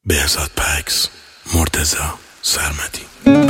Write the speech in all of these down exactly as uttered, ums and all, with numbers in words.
بهزاد پکس، مرتضی سرمدی.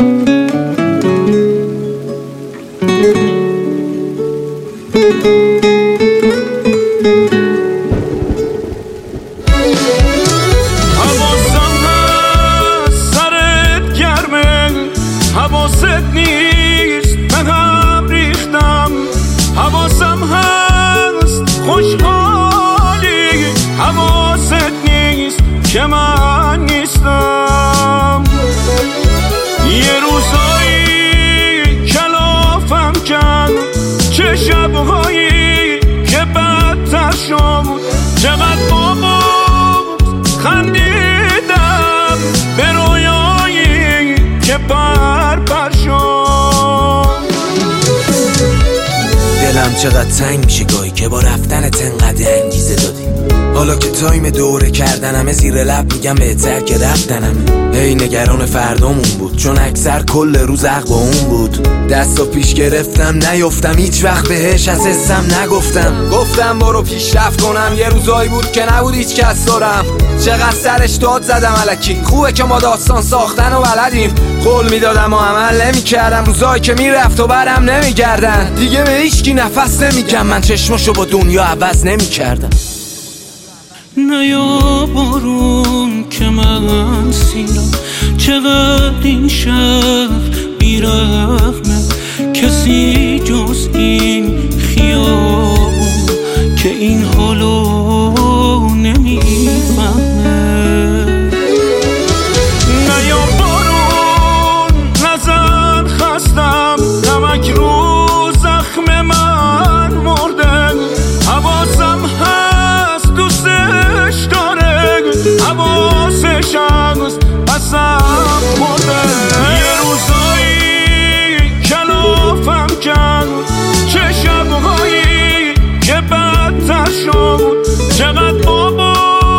حواسم هست سرت گرمه، حواست نیست من هم ریختم. حواسم هست خوشحالی، حواست نیست که من نیستم. یه روزایی کلافم کن، چه شبهایی که بدتر شد. چقدر بابا خندیدم به رویایی که پر پر شد. دلم چقدر تنگ میشه گاهی که با رفتنت انقدر انگیزه دادی. حالا که تایم دوره کردنمه زیر لب میگم بهتر که رفتنمه. هی نگران فردامون بود چون اکثر کل روز عقب اون بود. دستو پیش گرفتم نیفتم هیچ وقت بهش از حسم نگفتم. گفتم برو پیشرفت کنم، یه روزایی بود که نبود هیچ کس دارم. چقدر سرش داد زدم الکی، خوبه که ما داستان ساختن و بلدیم. قول میدادم و عمل نمیکردم، روزایی که میرفت و برم نمیگردن. دیگه به هیچکی نفس نمیگم، من چشمشو با دنیا عوض نمیکردم. نیا بارون که من سیرم، چقدر این شهر بیرحمه. کسی جز این خیابون که این حالو نمیفهمه. نیا بارون نزن خستم، نمک رو زخم من مرده. حواسم هست دوستش داره، حواسش هست پسم مرده. یه روزایی کلافم کن، چه شبهایی که بدتر شد. چقدر بابا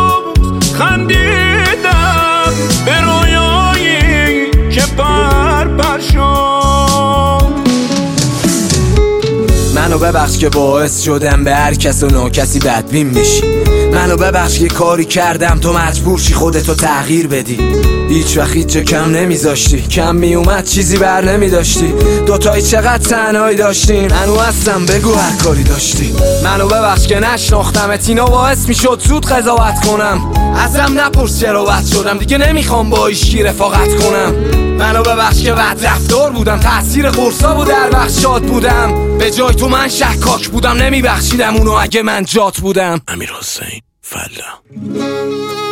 خندیدم به رویایی که پر پر شد. منو ببخش که باعث شدم به هر کس و ناکسی بدبین بشی. منو ببخش که کاری کردم تو مجبور شی خودتو تغییر بدی. هیچ وقت هیچ جا کم نمیذاشتی، کم میومد چیزی بر نمیداشتی. دوتایی چقدر تنهایی داشتیم، هنو هستم بگو هر کاری داشتی. منو ببخش که نشناختمت، اینا باعث میشد زود قضاوت کنم. ازم نپرس چرا بد شدم، دیگه نمیخوام با ایشکی رفاقت کنم. منو ببخش که بد رفتار بودم، تأثیر قرصا بود در وقت شاد بودم. به جای تو من شکاک بودم، نمیبخشیدم اونو اگه من جات بودم. امیر حسین فلا.